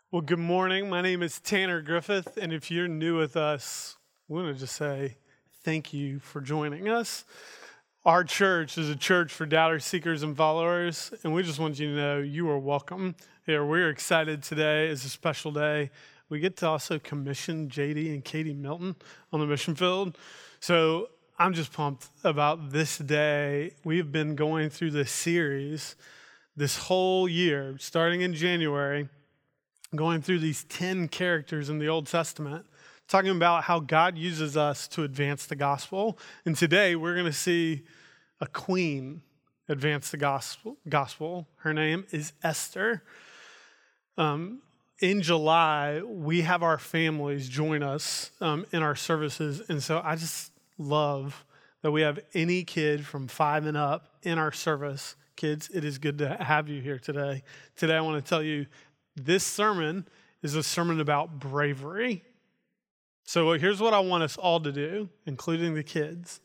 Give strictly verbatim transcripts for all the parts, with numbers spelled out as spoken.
Well, good morning. My name is Tanner Griffith, and if you're new with us, we want to just say thank you for joining us. Our church is a church for doubters, seekers, and followers, and we just want you to know you are welcome here. We're excited today. It's a special day. We get to also commission J D and Katie Milton on the mission field. So I'm just pumped about this day. We've been going through this series this whole year, starting in January, going through these ten characters in the Old Testament, talking about how God uses us to advance the gospel. And today we're going to see a queen advance the gospel. gospel. Her name is Esther. Um, in July, we have our families join us um, in our services. And so I just love that we have any kid from five and up in our service. Kids, it is good to have you here today. Today I want to tell you, this sermon is a sermon about bravery. So here's what I want us all to do, including the kids.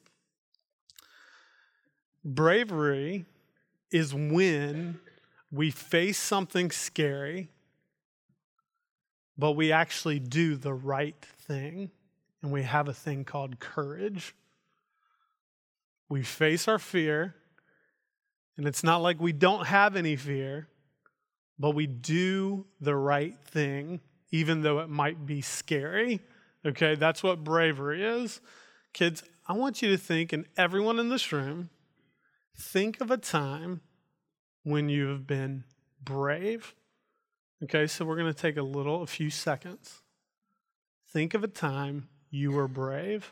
Bravery is when we face something scary, but we actually do the right thing, and we have a thing called courage. We face our fear, and it's not like we don't have any fear, but we do the right thing, even though it might be scary. Okay, that's what bravery is. Kids, I want you to think, and everyone in this room, think of a time when you have been brave. Okay, so we're going to take a little, a few seconds. Think of a time you were brave.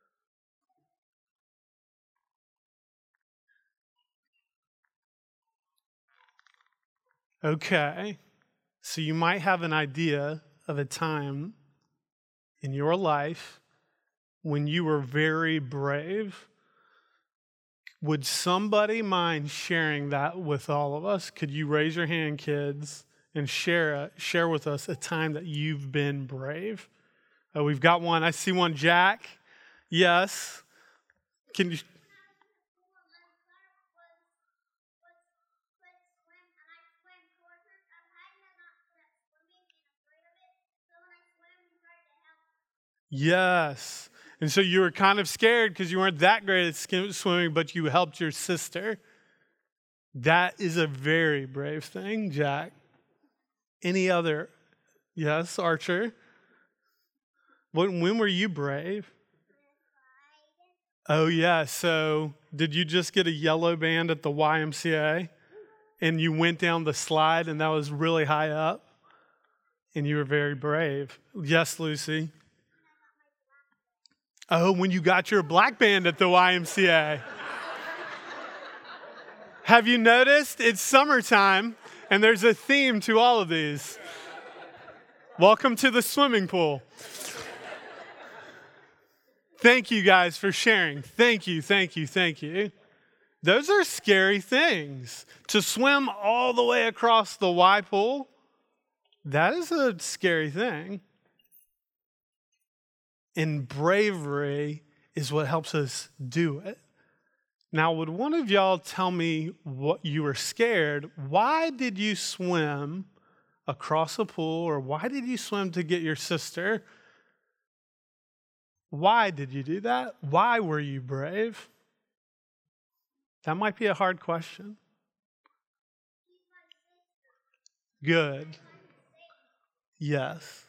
Okay, so you might have an idea of a time in your life when you were very brave. Would somebody mind sharing that with all of us? Could you raise your hand, kids, and share share with us a time that you've been brave? Uh, we've got one. I see one. Jack. Yes. Can you? Yes. And so you were kind of scared because you weren't that great at skim- swimming, but you helped your sister. That is a very brave thing, Jack. Any other? Yes, Archer. When, when were you brave? Oh, yeah. So did you just get a yellow band at the Y M C A? And you went down the slide and that was really high up? And you were very brave. Yes, Lucy. Oh, when you got your black band at the Y M C A. Have you noticed? It's summertime, and there's a theme to all of these. Welcome to the swimming pool. Thank you guys for sharing. Thank you, thank you, thank you. Those are scary things. To swim all the way across the Y pool, that is a scary thing. And bravery is what helps us do it. Now, would one of y'all tell me what you were scared? Why did you swim across a pool, or why did you swim to get your sister? Why did you do that? Why were you brave? That might be a hard question. Good. Yes.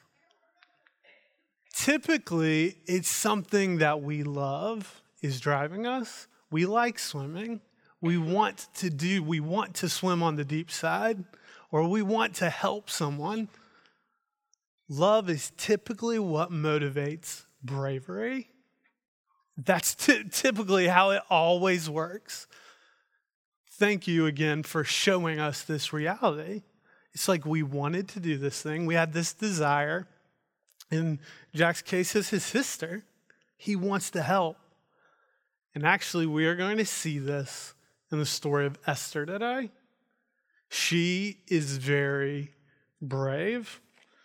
Typically, it's something that we love is driving us. We like swimming. We want to do, we want to swim on the deep side, or we want to help someone. Love is typically what motivates bravery. That's t- typically how it always works. Thank you again for showing us this reality. It's like we wanted to do this thing. We had this desire. In Jack's case, is his sister. He wants to help. And actually, we are going to see this in the story of Esther today. She is very brave.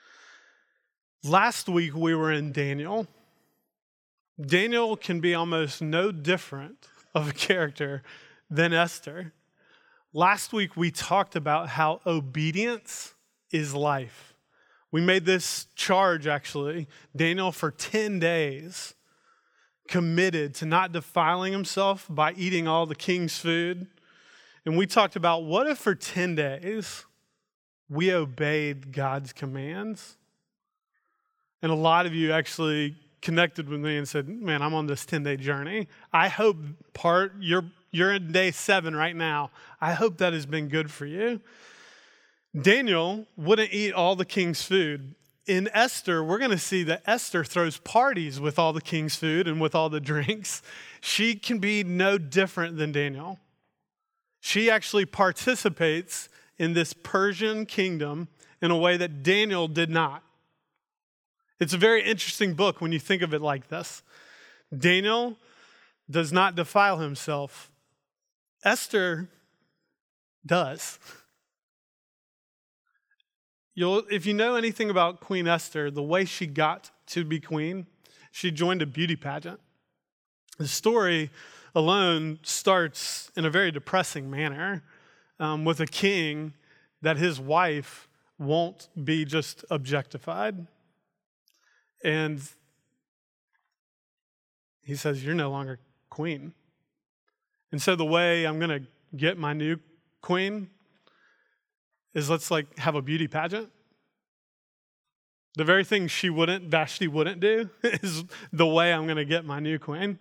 Last week, we were in Daniel. Daniel can be almost no different of a character than Esther. Last week, we talked about how obedience is life. We made this charge, actually. Daniel, for ten days, committed to not defiling himself by eating all the king's food. And we talked about, what if for ten days we obeyed God's commands? And a lot of you actually connected with me and said, man, I'm on this ten-day journey. I hope part, you're, you're in day seven right now. I hope that has been good for you. Daniel wouldn't eat all the king's food. In Esther, we're going to see that Esther throws parties with all the king's food and with all the drinks. She can be no different than Daniel. She actually participates in this Persian kingdom in a way that Daniel did not. It's a very interesting book when you think of it like this. Daniel does not defile himself. Esther does. You'll, if you know anything about Queen Esther, the way she got to be queen, she joined a beauty pageant. The story alone starts in a very depressing manner um, with a king that his wife won't be just objectified. And he says, you're no longer queen. And so the way I'm going to get my new queen is let's like have a beauty pageant. The very thing she wouldn't, Vashti wouldn't do is the way I'm going to get my new queen.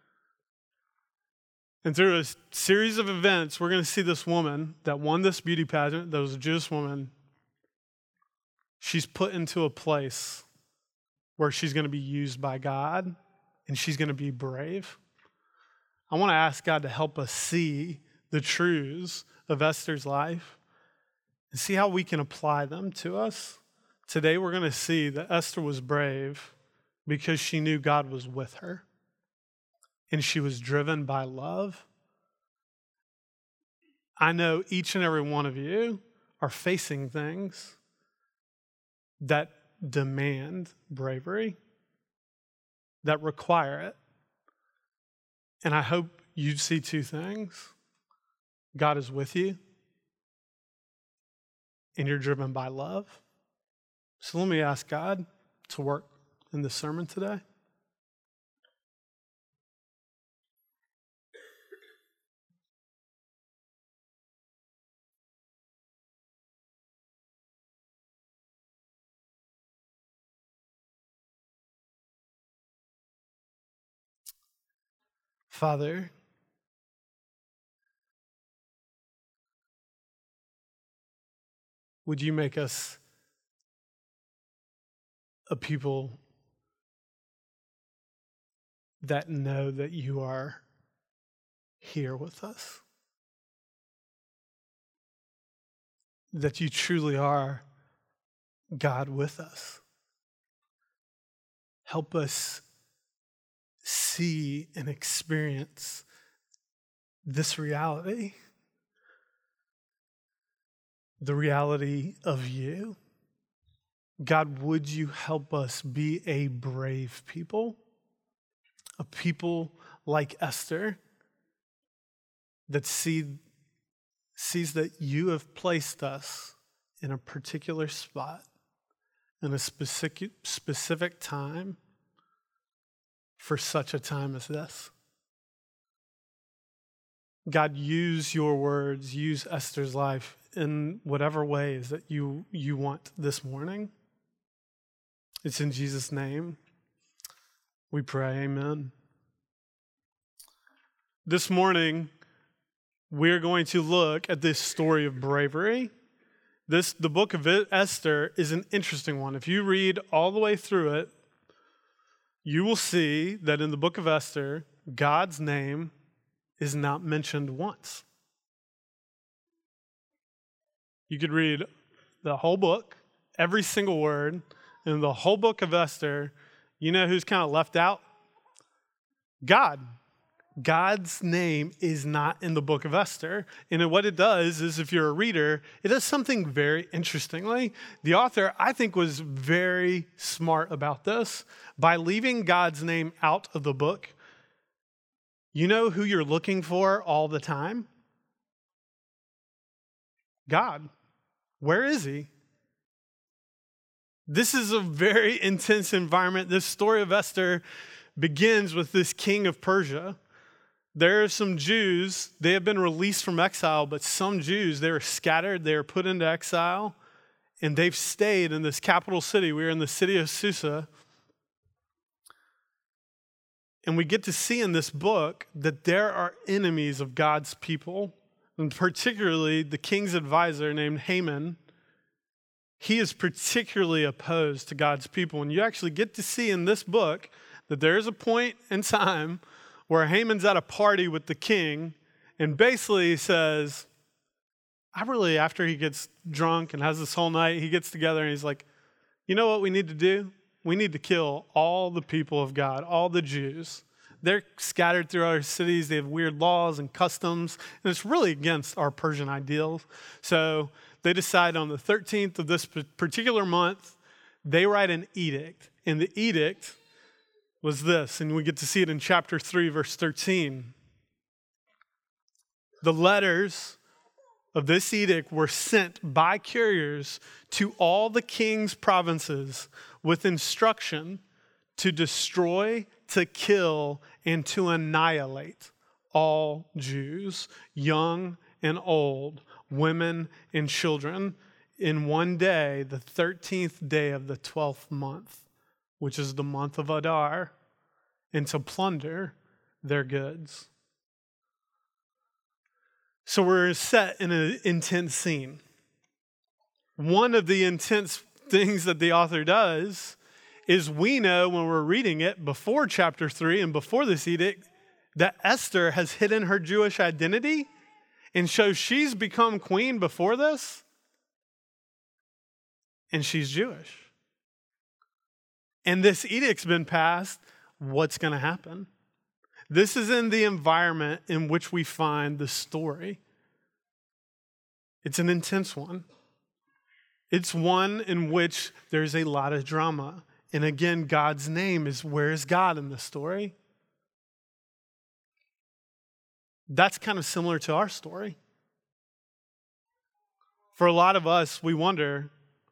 And through a series of events, we're going to see this woman that won this beauty pageant, that was a Jewish woman. She's put into a place where she's going to be used by God and she's going to be brave. I want to ask God to help us see the truths of Esther's life and see how we can apply them to us. Today we're going to see that Esther was brave because she knew God was with her and she was driven by love. I know each and every one of you are facing things that demand bravery, that require it. And I hope you see two things. God is with you, and you're driven by love. So let me ask God to work in this sermon today. Father, would you make us a people that know that you are here with us? That you truly are God with us. Help us see and experience this reality, the reality of you. God, would you help us be a brave people, a people like Esther that see, sees that you have placed us in a particular spot, in a specific, specific time, for such a time as this. God, use your words, use Esther's life in whatever ways that you, you want this morning. It's in Jesus' name we pray, amen. This morning, we're going to look at this story of bravery. This, the book of Esther is an interesting one. If you read all the way through it, you will see that in the book of Esther, God's name is not mentioned once. You could read the whole book, every single word, in the whole book of Esther. You know who's kind of left out? God. God's name is not in the book of Esther. And what it does is, if you're a reader, it does something very interestingly. The author, I think, was very smart about this. By leaving God's name out of the book, you know who you're looking for all the time? God. Where is he? This is a very intense environment. This story of Esther begins with this king of Persia. There are some Jews, they have been released from exile, but some Jews, they were scattered, they were put into exile, and they've stayed in this capital city. We're in the city of Susa. And we get to see in this book that there are enemies of God's people, and particularly the king's advisor named Haman. He is particularly opposed to God's people. And you actually get to see in this book that there is a point in time where Haman's at a party with the king and basically says, I really, after he gets drunk and has this whole night, he gets together and he's like, you know what we need to do? We need to kill all the people of God, all the Jews. They're scattered through our cities. They have weird laws and customs, and it's really against our Persian ideals. So they decide on the thirteenth of this particular month, they write an edict. And the edict was this, and we get to see it in chapter three, verse thirteen. The letters of this edict were sent by couriers to all the king's provinces with instruction to destroy, to kill, and to annihilate all Jews, young and old, women and children, in one day, the thirteenth day of the twelfth month, which is the month of Adar, and to plunder their goods. So we're set in an intense scene. One of the intense things that the author does is we know when we're reading it before chapter three and before this edict that Esther has hidden her Jewish identity, and so she's become queen before this, and she's Jewish. And this edict's been passed. What's going to happen? This is in the environment in which we find the story. It's an intense one. It's one in which there's a lot of drama. And again, God's name is, where is God in the story? That's kind of similar to our story. For a lot of us, we wonder,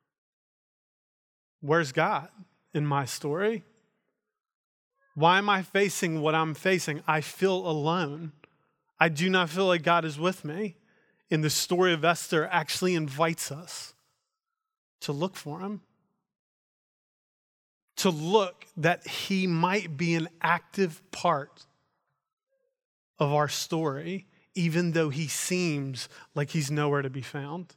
where's God in my story? Why am I facing what I'm facing? I feel alone. I do not feel like God is with me. And the story of Esther actually invites us to look for him. To look that he might be an active part of our story, even though he seems like he's nowhere to be found.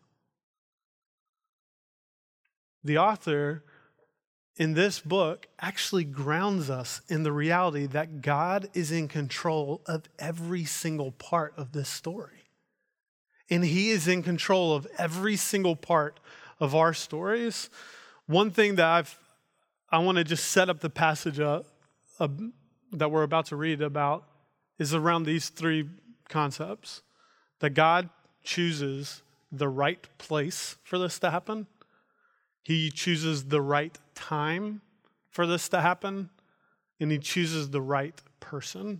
The author in this book actually grounds us in the reality that God is in control of every single part of this story. And he is in control of every single part of our stories. One thing that I've, I want to just set up the passage up, uh, that we're about to read about is around these three concepts. That God chooses the right place for this to happen. He chooses the right time for this to happen, and he chooses the right person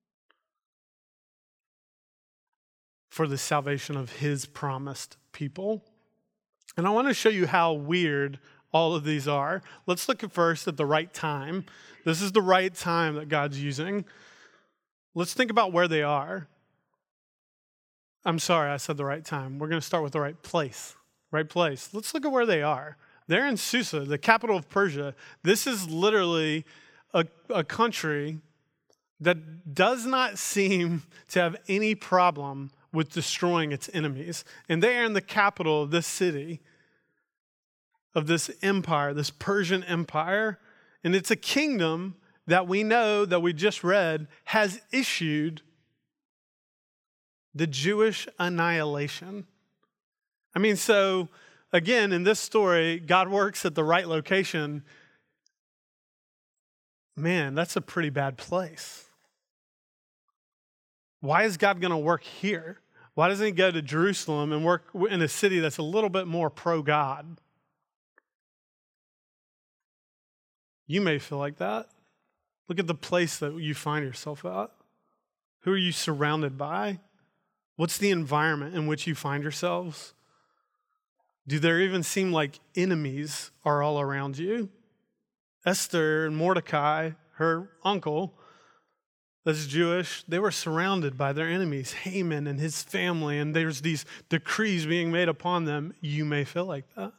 for the salvation of his promised people. And I want to show you how weird all of these are. Let's look at first at the right time. This is the right time that God's using. Let's think about where they are. I'm sorry, I said the right time. We're going to start with the right place. Right place. Let's look at where they are. They're in Susa, the capital of Persia. This is literally a, a country that does not seem to have any problem with destroying its enemies. And they are in the capital of this city, of this empire, this Persian empire. And it's a kingdom that we know, that we just read, has issued the Jewish annihilation. I mean, so again, in this story, God works at the right location. Man, that's a pretty bad place. Why is God going to work here? Why doesn't he go to Jerusalem and work in a city that's a little bit more pro-God? You may feel like that. Look at the place that you find yourself at. Who are you surrounded by? What's the environment in which you find yourselves? Do there even seem like enemies are all around you? Esther and Mordecai, her uncle, that's Jewish, they were surrounded by their enemies, Haman and his family, and there's these decrees being made upon them. You may feel like that.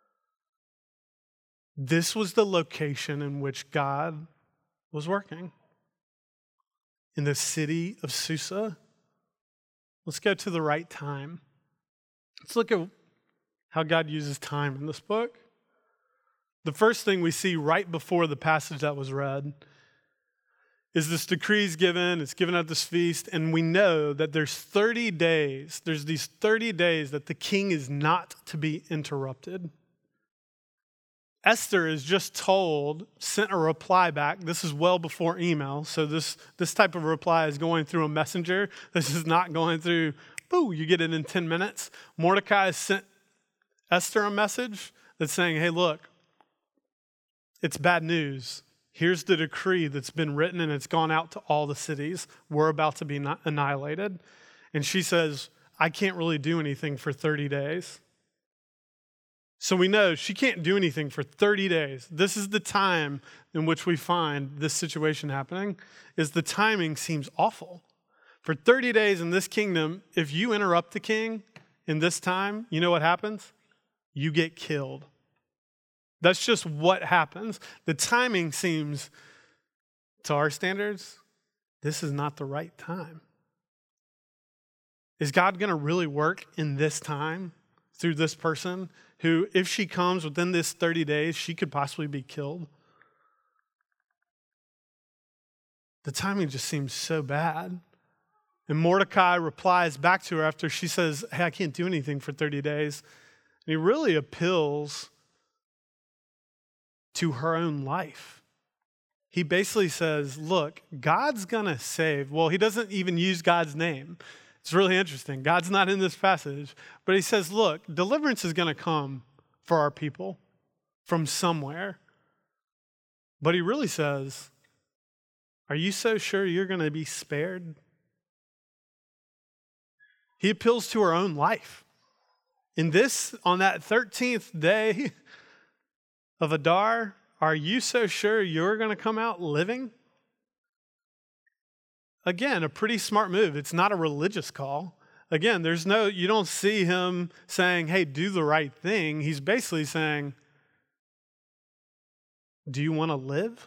This was the location in which God was working. In the city of Susa. Let's go to the right time. Let's look at how God uses time in this book. The first thing we see right before the passage that was read is this decree is given, it's given at this feast, and we know that there's thirty days, there's these thirty days that the king is not to be interrupted. Esther is just told, sent a reply back. This is well before email, so this, this type of reply is going through a messenger. This is not going through, boo, you get it in ten minutes. Mordecai sent Esther a message that's saying, hey, look, it's bad news. Here's the decree that's been written, and it's gone out to all the cities. We're about to be annihilated. And she says, I can't really do anything for thirty days. So we know she can't do anything for thirty days. This is the time in which we find this situation happening, is the timing seems awful. For thirty days in this kingdom, if you interrupt the king in this time, you know what happens? You get killed. That's just what happens. The timing seems, to our standards, this is not the right time. Is God going to really work in this time through this person who, if she comes within this thirty days, she could possibly be killed? The timing just seems so bad. And Mordecai replies back to her after she says, hey, I can't do anything for thirty days. And he really appeals to her own life. He basically says, look, God's going to save. Well, he doesn't even use God's name. It's really interesting. God's not in this passage. But he says, look, deliverance is going to come for our people from somewhere. But he really says, are you so sure you're going to be spared? He appeals to her own life. In this, on that thirteenth day of Adar, are you so sure you're going to come out living? Again, a pretty smart move. It's not a religious call. Again, there's no, you don't see him saying, hey, do the right thing. He's basically saying, do you want to live?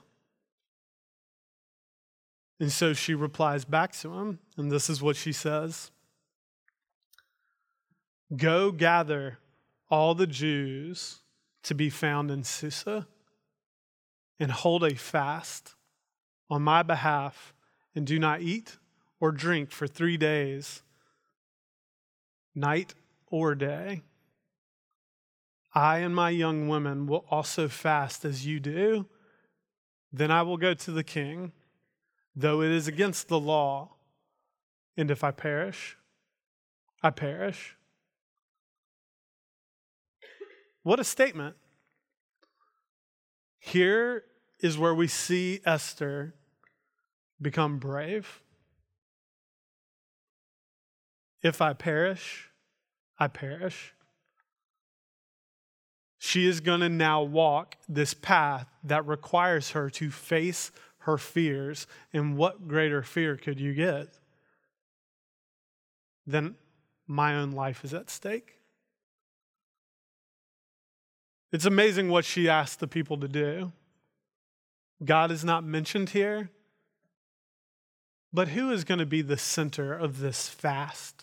And so she replies back to him, and this is what she says. Go gather all the Jews to be found in Susa and hold a fast on my behalf and do not eat or drink for three days, night or day. I and my young women will also fast as you do. Then I will go to the king, though it is against the law. And if I perish, I perish. What a statement. Here is where we see Esther become brave. If I perish, I perish. She is going to now walk this path that requires her to face her fears. And what greater fear could you get than my own life is at stake? It's amazing what she asked the people to do. God is not mentioned here. But who is going to be the center of this fast?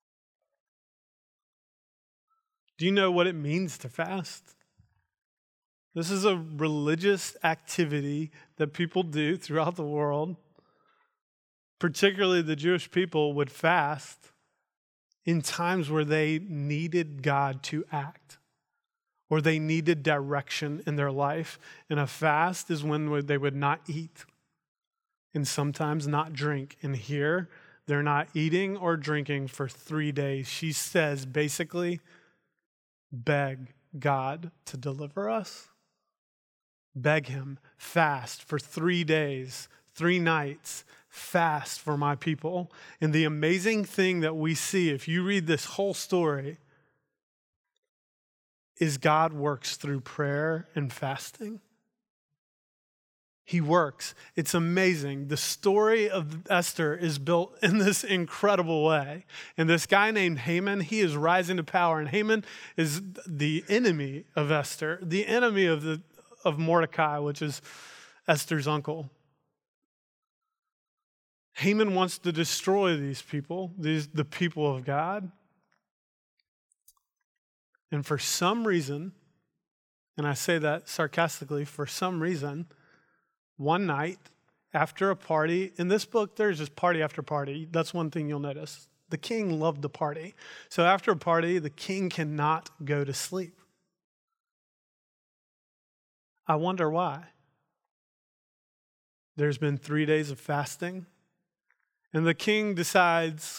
Do you know what it means to fast? This is a religious activity that people do throughout the world. Particularly the Jewish people would fast in times where they needed God to act, or they needed direction in their life. And a fast is when they would not eat and sometimes not drink. And here, they're not eating or drinking for three days. She says, basically, beg God to deliver us. Beg him, fast for three days, three nights, fast for my people. And the amazing thing that we see, if you read this whole story, is God works through prayer and fasting. He works. It's amazing. The story of Esther is built in this incredible way. And this guy named Haman, he is rising to power. And Haman is the enemy of Esther, the enemy of, the, of Mordecai, which is Esther's uncle. Haman wants to destroy these people, these the people of God. And for some reason, and I say that sarcastically, for some reason, one night after a party, in this book, there's just party after party. That's one thing you'll notice. The king loved to party. So after a party, the king cannot go to sleep. I wonder why. There's been three days of fasting, and the king decides,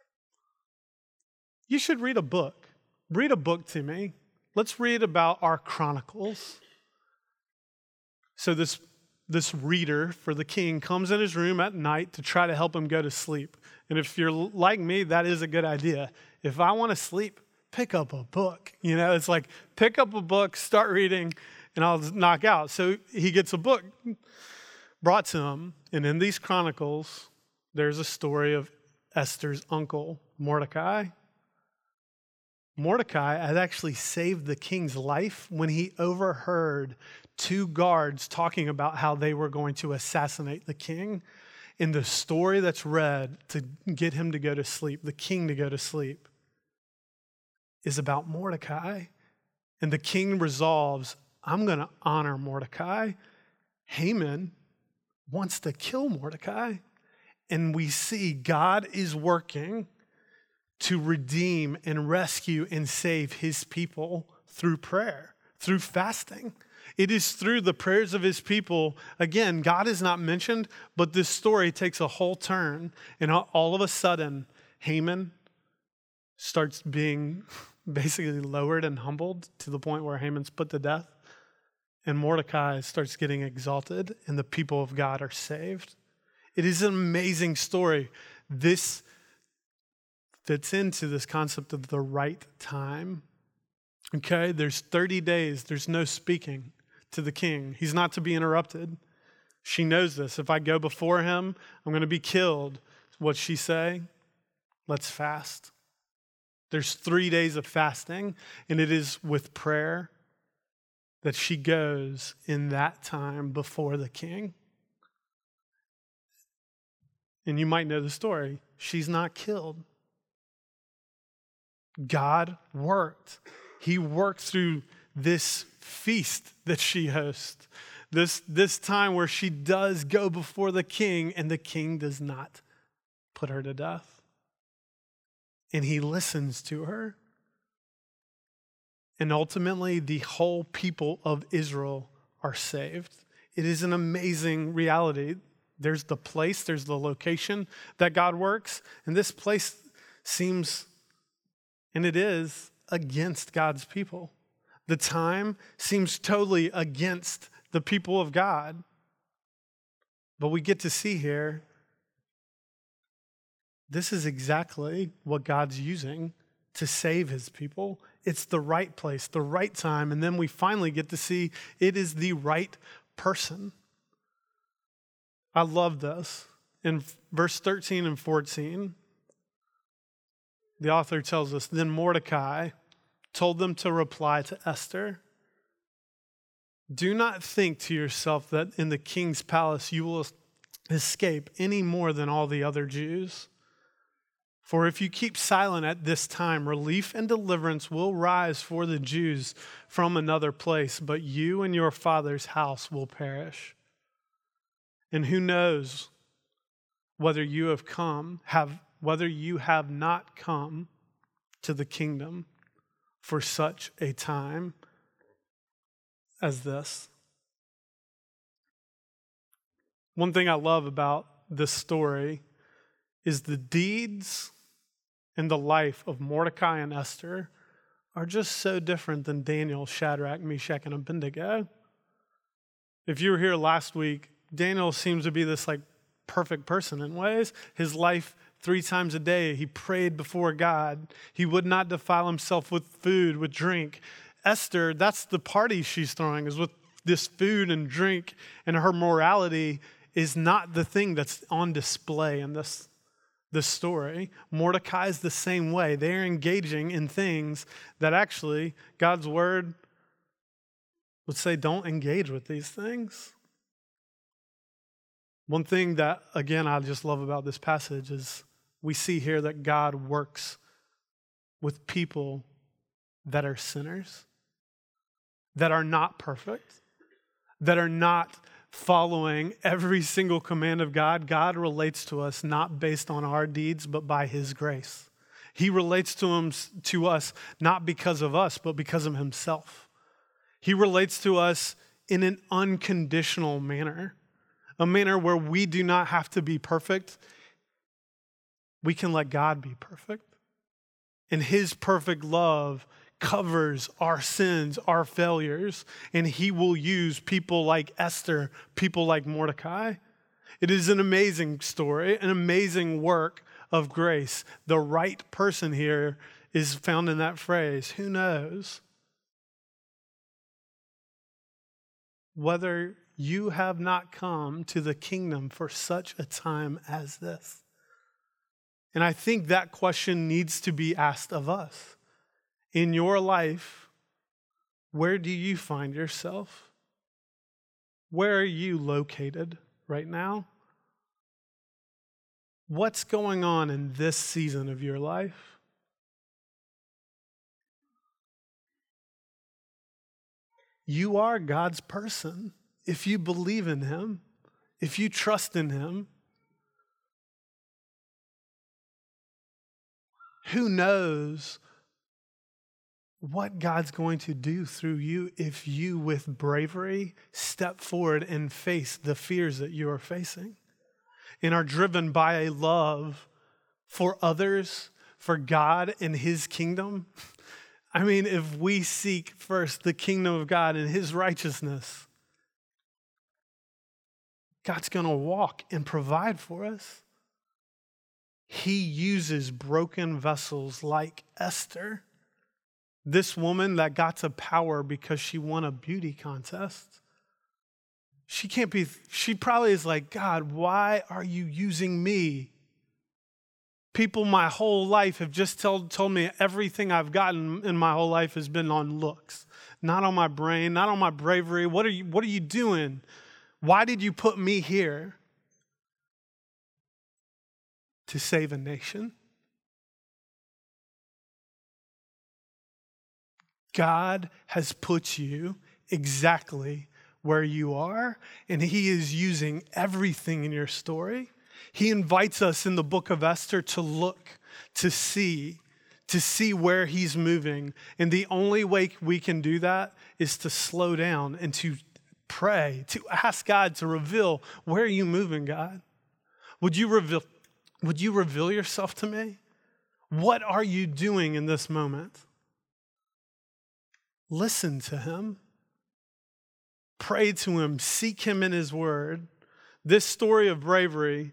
you should read a book. Read a book to me. Let's read about our chronicles. So this This reader for the king comes in his room at night to try to help him go to sleep. And if you're like me, that is a good idea. If I want to sleep, pick up a book. You know, it's like pick up a book, start reading, and I'll knock out. So he gets a book brought to him. And in these chronicles, there's a story of Esther's uncle, Mordecai. Mordecai had actually saved the king's life when he overheard two guards talking about how they were going to assassinate the king. In the story that's read to get him to go to sleep, the king to go to sleep, is about Mordecai. And the king resolves, I'm going to honor Mordecai. Haman wants to kill Mordecai. And we see God is working to redeem and rescue and save his people through prayer, through fasting. It is through the prayers of his people. Again, God is not mentioned, but this story takes a whole turn. And all of a sudden, Haman starts being basically lowered and humbled to the point where Haman's put to death. And Mordecai starts getting exalted, and the people of God are saved. It is an amazing story. This fits into this concept of the right time. Okay, there's thirty days. There's no speaking to the king. He's not to be interrupted. She knows this. If I go before him, I'm going to be killed. What's she say? Let's fast. There's three days of fasting, and it is with prayer that she goes in that time before the king. And you might know the story. She's not killed. God worked. He worked through this feast that she hosts, this, this time where she does go before the king, and the king does not put her to death. And he listens to her. And ultimately, the whole people of Israel are saved. It is an amazing reality. There's the place, there's the location that God works, and this place seems, and it is, against God's people. The time seems totally against the people of God. But we get to see here, this is exactly what God's using to save his people. It's the right place, the right time, and then we finally get to see it is the right person. I love this. In verse thirteen and fourteen, the author tells us, then Mordecai told them to reply to Esther, do not think to yourself that in the king's palace you will escape any more than all the other Jews. For if you keep silent at this time, relief and deliverance will rise for the Jews from another place, but you and your father's house will perish. And who knows whether you have come, have whether you have not come to the kingdom for such a time as this. One thing I love about this story is the deeds and the life of Mordecai and Esther are just so different than Daniel, Shadrach, Meshach, and Abednego. If you were here last week, Daniel seems to be this like perfect person in ways. His life, three times a day, he prayed before God. He would not defile himself with food, with drink. Esther, that's the party she's throwing, is with this food and drink, and her morality is not the thing that's on display in this, this story. Mordecai is the same way. They're engaging in things that actually God's word would say don't engage with these things. One thing that, again, I just love about this passage is we see here that God works with people that are sinners, that are not perfect, that are not following every single command of God. God relates to us not based on our deeds, but by his grace. He relates to him, to us not because of us, but because of himself. He relates to us in an unconditional manner, a manner where we do not have to be perfect. We can let God be perfect. And his perfect love covers our sins, our failures, and he will use people like Esther, people like Mordecai. It is an amazing story, an amazing work of grace. The right person here is found in that phrase. Who knows whether you have not come to the kingdom for such a time as this? And I think that question needs to be asked of us. In your life, where do you find yourself? Where are you located right now? What's going on in this season of your life? You are God's person if you believe in him, if you trust in him. Who knows what God's going to do through you if you, with bravery, step forward and face the fears that you are facing and are driven by a love for others, for God and his kingdom. I mean, if we seek first the kingdom of God and his righteousness, God's going to walk and provide for us. He uses broken vessels like Esther, this woman that got to power because she won a beauty contest. She can't be, she probably is like, God, why are you using me? People my whole life have just told, told me everything I've gotten in my whole life has been on looks, not on my brain, not on my bravery. What are you, what are you doing? Why did you put me here? To save a nation. God has put you exactly where you are, and he is using everything in your story. He invites us in the book of Esther to look, to see, to see where he's moving. And the only way we can do that is to slow down and to pray, to ask God to reveal, where are you moving, God? Would you reveal, would you reveal yourself to me? What are you doing in this moment? Listen to him. Pray to him. Seek him in his word. This story of bravery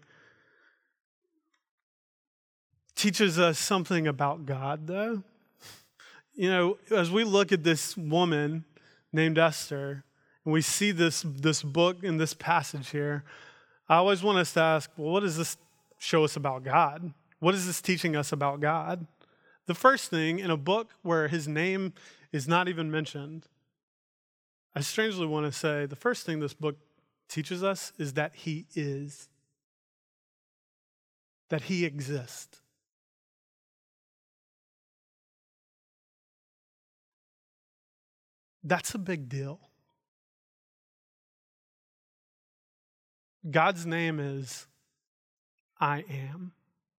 teaches us something about God, though. You know, as we look at this woman named Esther, and we see this, this book and this passage here, I always want us to ask, well, what does this show us about God? What is this teaching us about God? The first thing, in a book where his name is not even mentioned, I strangely want to say the first thing this book teaches us is that he is, that he exists. That's a big deal. God's name is I am.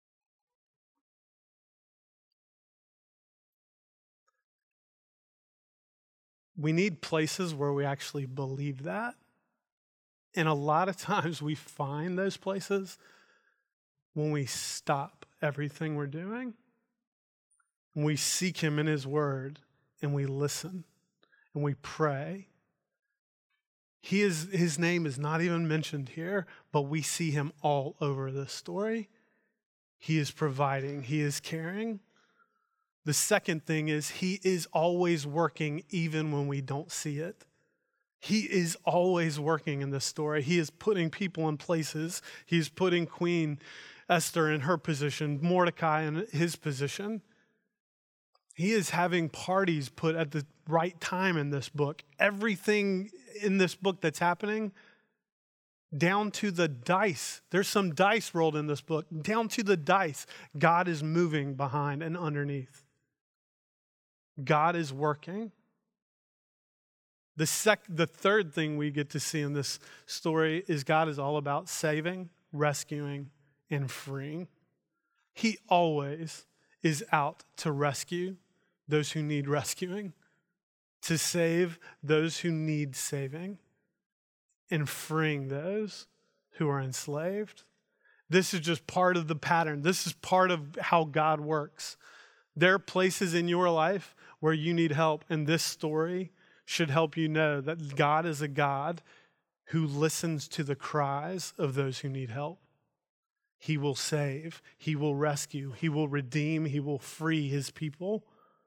We need places where we actually believe that. And a lot of times we find those places when we stop everything we're doing, and we seek him in his word, and we listen, and we pray. He is, his name is not even mentioned here, but we see him all over this story. He is providing. He is caring. The second thing is he is always working even when we don't see it. He is always working in this story. He is putting people in places. He's putting Queen Esther in her position, Mordecai in his position. He is having parties put at the right time in this book. Everything in this book that's happening, down to the dice. There's some dice rolled in this book. Down to the dice, God is moving behind and underneath. God is working. The sec- the third thing we get to see in this story is God is all about saving, rescuing, and freeing. He always is out to rescue those who need rescuing, to save those who need saving, and freeing those who are enslaved. This is just part of the pattern. This is part of how God works. There are places in your life where you need help, and this story should help you know that God is a God who listens to the cries of those who need help. He will save, he will rescue, he will redeem, he will free his people.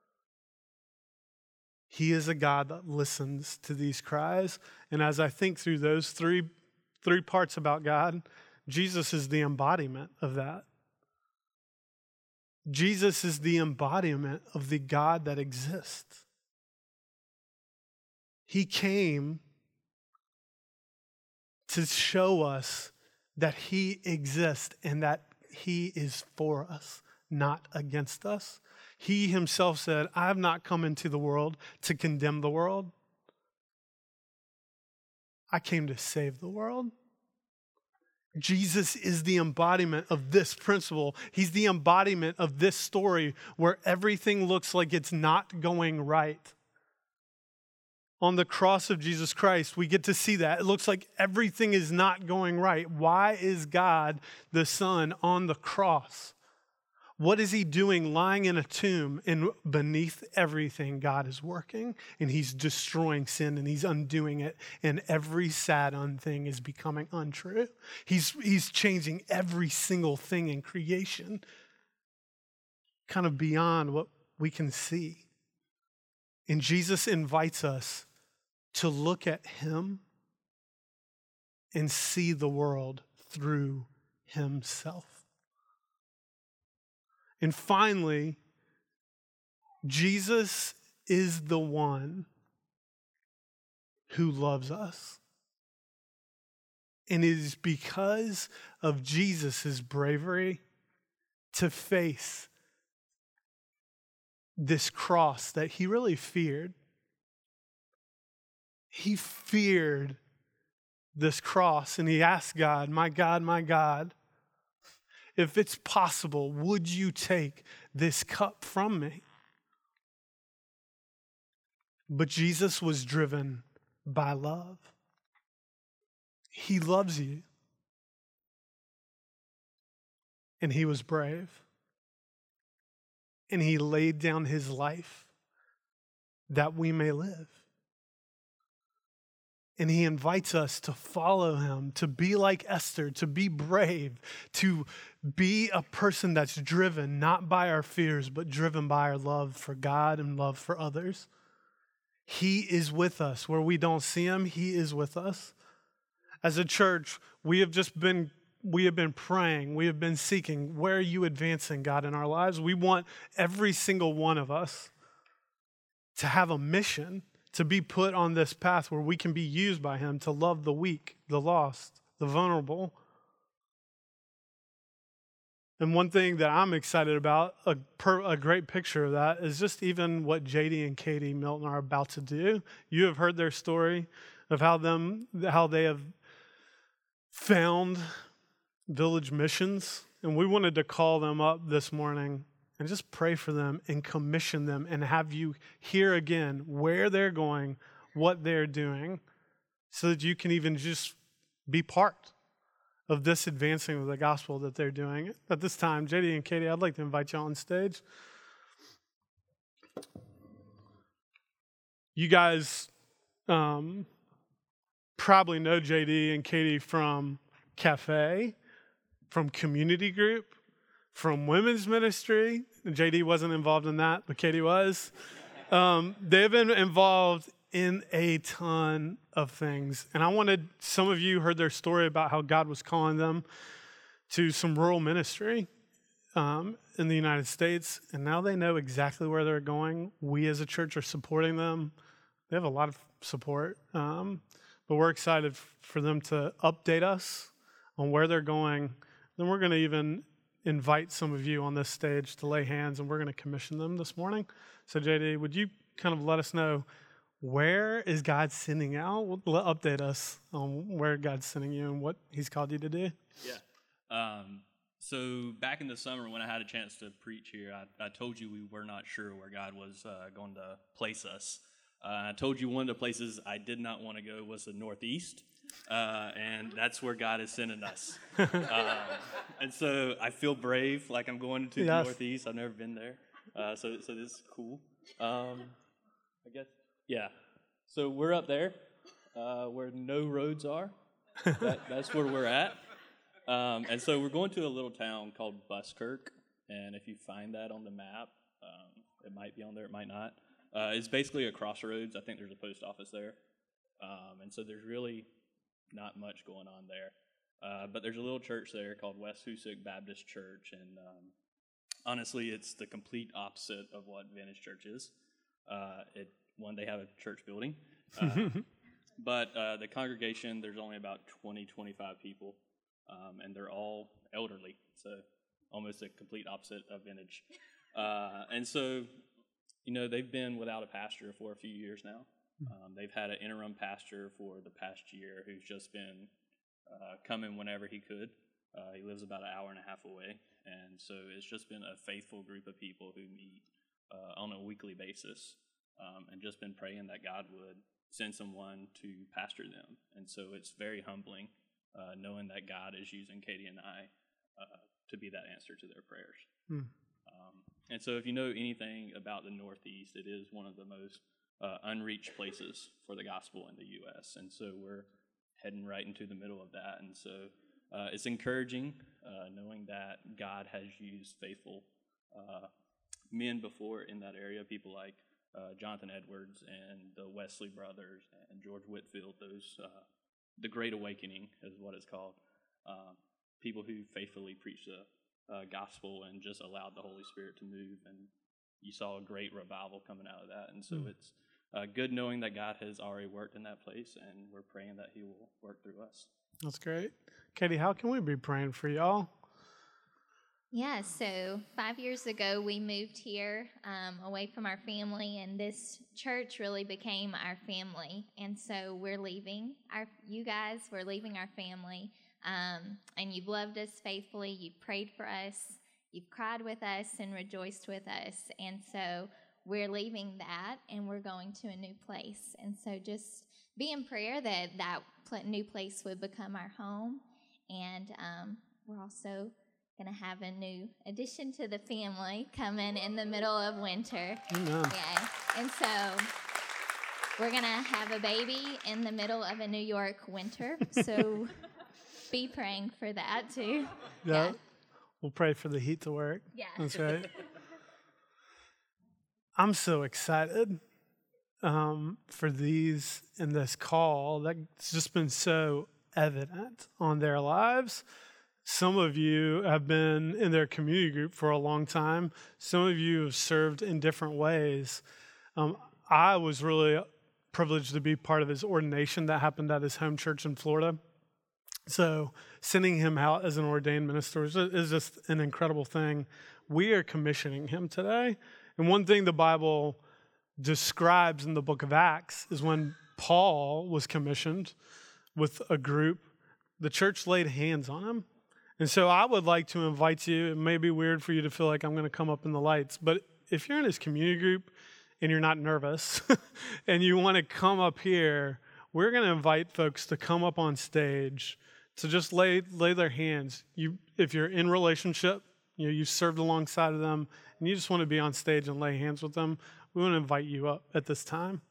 He is a God that listens to these cries. And as I think through those three, three parts about God, Jesus is the embodiment of that. Jesus is the embodiment of the God that exists. He came to show us that he exists and that he is for us, not against us. He himself said, I have not come into the world to condemn the world. I came to save the world. Jesus is the embodiment of this principle. He's the embodiment of this story where everything looks like it's not going right. On the cross of Jesus Christ, we get to see that. It looks like everything is not going right. Why is God the Son on the cross? What is he doing lying in a tomb? And beneath everything, God is working, and he's destroying sin, and he's undoing it, and every sad thing is becoming untrue. He's, he's changing every single thing in creation, kind of beyond what we can see. And Jesus invites us to look at him and see the world through himself. And finally, Jesus is the one who loves us. And it is because of Jesus' bravery to face this cross that he really feared. He feared this cross, and he asked God, my God, my God, if it's possible, would you take this cup from me? But Jesus was driven by love. He loves you. And he was brave. And he laid down his life that we may live. And he invites us to follow him, to be like Esther, to be brave, to be a person that's driven not by our fears, but driven by our love for God and love for others. He is with us. Where we don't see him, he is with us. As a church, we have just been, we have been praying, we have been seeking, where are you advancing, God, in our lives? We want every single one of us to have a mission, to be put on this path where we can be used by him to love the weak, the lost, the vulnerable. And one thing that I'm excited about, a, per, a great picture of that, is just even what J D and Katie Milton are about to do. You have heard their story of how them, how they have found Village Missions, and we wanted to call them up this morning and just pray for them and commission them and have you hear again where they're going, what they're doing, so that you can even just be part of this advancing of the gospel that they're doing. At this time, J D and Katie, I'd like to invite you on stage. You guys um, probably know J D and Katie from Cafe, from community group, from women's ministry. J D wasn't involved in that, but Katie was. Um, they've been involved in a ton of things. And I wanted, some of you heard their story about how God was calling them to some rural ministry um, in the United States. And now they know exactly where they're going. We as a church are supporting them. They have a lot of support. Um, but we're excited for them to update us on where they're going. Then we're going to even invite some of you on this stage to lay hands, and we're going to commission them this morning. So, J D, would you kind of let us know, where is God sending out? Well, update us on where God's sending you and what he's called you to do. Yeah. Um, so back in the summer when I had a chance to preach here, I, I told you we were not sure where God was uh, going to place us. Uh, I told you one of the places I did not want to go was the Northeast, uh, and that's where God is sending us. uh, and so I feel brave, like I'm going to yes. the Northeast. I've never been there, uh, so so this is cool. Um, I guess. Yeah, so we're up there uh, where no roads are. That, that's where we're at. Um, and so we're going to a little town called Buskirk, and if you find that on the map, um, it might be on there, it might not. Uh, it's basically a crossroads. I think there's a post office there. Um, and so there's really not much going on there. Uh, but there's a little church there called West Hoosick Baptist Church, and um, honestly, it's the complete opposite of what Vintage Church is. Uh, it One, they have a church building, uh, but uh, the congregation, there's only about twenty, twenty-five people, um, and they're all elderly, so almost a complete opposite of Vintage. Uh, and so, you know, they've been without a pastor for a few years now. Um, they've had an interim pastor for the past year who's just been uh, coming whenever he could. Uh, he lives about an hour and a half away, and so it's just been a faithful group of people who meet uh, on a weekly basis. Um, and just been praying that God would send someone to pastor them. And so it's very humbling uh, knowing that God is using Katie and I uh, to be that answer to their prayers. Hmm. Um, and so if you know anything about the Northeast, it is one of the most uh, unreached places for the gospel in the U S. And so we're heading right into the middle of that. And so uh, it's encouraging uh, knowing that God has used faithful uh, men before in that area, people like Uh, Jonathan Edwards and the Wesley brothers and George Whitfield, those uh, the Great Awakening is what it's called. Uh, people who faithfully preached the uh, gospel and just allowed the Holy Spirit to move, and you saw a great revival coming out of that. And so mm. it's uh, good knowing that God has already worked in that place, and we're praying that He will work through us. That's great. Katie, how can we be praying for y'all? Yeah, so five years ago, we moved here um, away from our family, and this church really became our family. And so we're leaving our, you guys, we're leaving our family, um, and you've loved us faithfully, you've prayed for us, you've cried with us and rejoiced with us. And so we're leaving that, and we're going to a new place. And so just be in prayer that that new place would become our home. And um, we're also going to have a new addition to the family coming in the middle of winter. Amen. Yeah. And so we're going to have a baby in the middle of a New York winter. So be praying for that too. Yeah. yeah. We'll pray for the heat to work. Yeah. That's right. I'm so excited um, for these in this call. That's just been so evident on their lives. Some of you have been in their community group for a long time. Some of you have served in different ways. Um, I was really privileged to be part of his ordination that happened at his home church in Florida. So sending him out as an ordained minister is, is just an incredible thing. We are commissioning him today. And one thing the Bible describes in the book of Acts is when Paul was commissioned with a group, the church laid hands on him. And so I would like to invite you. It may be weird for you to feel like I'm going to come up in the lights, but if you're in his community group and you're not nervous and you want to come up here, we're going to invite folks to come up on stage to just lay lay their hands. You, if you're in relationship, you know, you served alongside of them, and you just want to be on stage and lay hands with them, we want to invite you up at this time.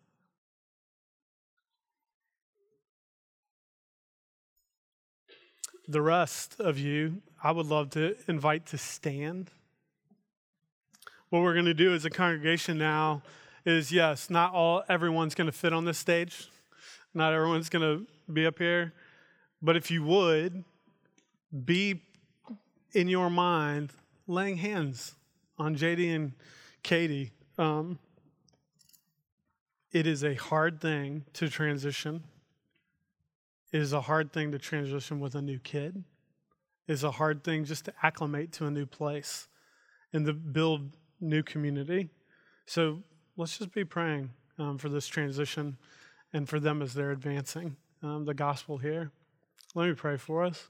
The rest of you, I would love to invite to stand. what we're going to do as a congregation now is, yes, not all everyone's going to fit on this stage. Not everyone's going to be up here. But if you would, be in your mind laying hands on J D and Katie. Um, it is a hard thing to transition. It is a hard thing to transition with a new kid. It is a hard thing just to acclimate to a new place and to build new community. So let's just be praying um, for this transition and for them as they're advancing um, the gospel here. Let me pray for us.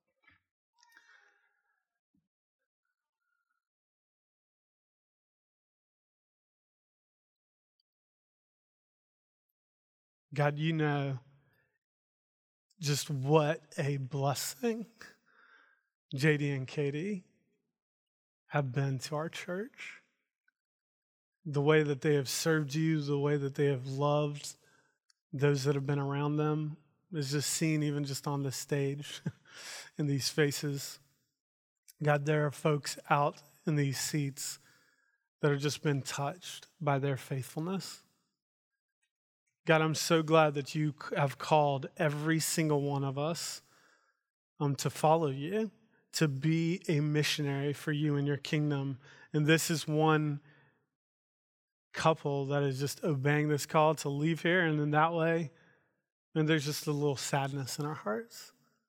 God, you know just what a blessing J D and Katie have been to our church. The way that they have served you, the way that they have loved those that have been around them is just seen even just on the stage in these faces. God, there are folks out in these seats that have just been touched by their faithfulness. God, I'm so glad that you have called every single one of us um, to follow you, to be a missionary for you in your kingdom. And this is one couple that is just obeying this call to leave here. And in that way, and there's just a little sadness in our hearts.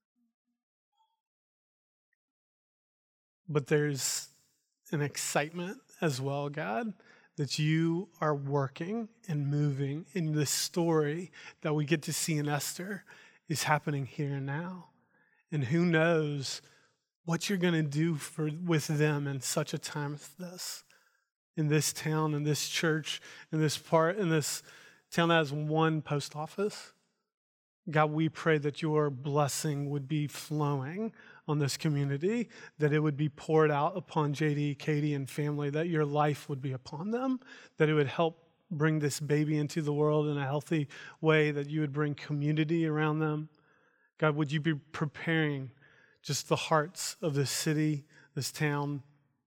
But there's an excitement as well, God, that you are working and moving in this story that we get to see in Esther is happening here and now. And who knows what you're going to do for with them in such a time as this, in this town, in this church, in this part, in this town that has one post office. God, we pray that your blessing would be flowing on this community, that it would be poured out upon J D, Katie, and family, that your life would be upon them, that it would help bring this baby into the world in a healthy way, that you would bring community around them. God, would you be preparing just the hearts of this city, this town,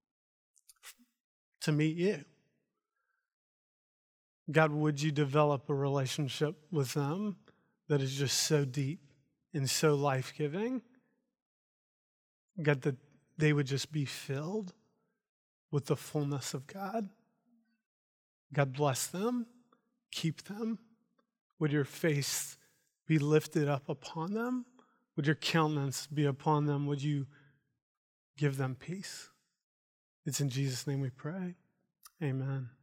to meet you? God, would you develop a relationship with them that is just so deep and so life-giving? God, that they would just be filled with the fullness of God. God, bless them, keep them. Would your face be lifted up upon them? Would your countenance be upon them? Would you give them peace? It's in Jesus' name we pray. Amen.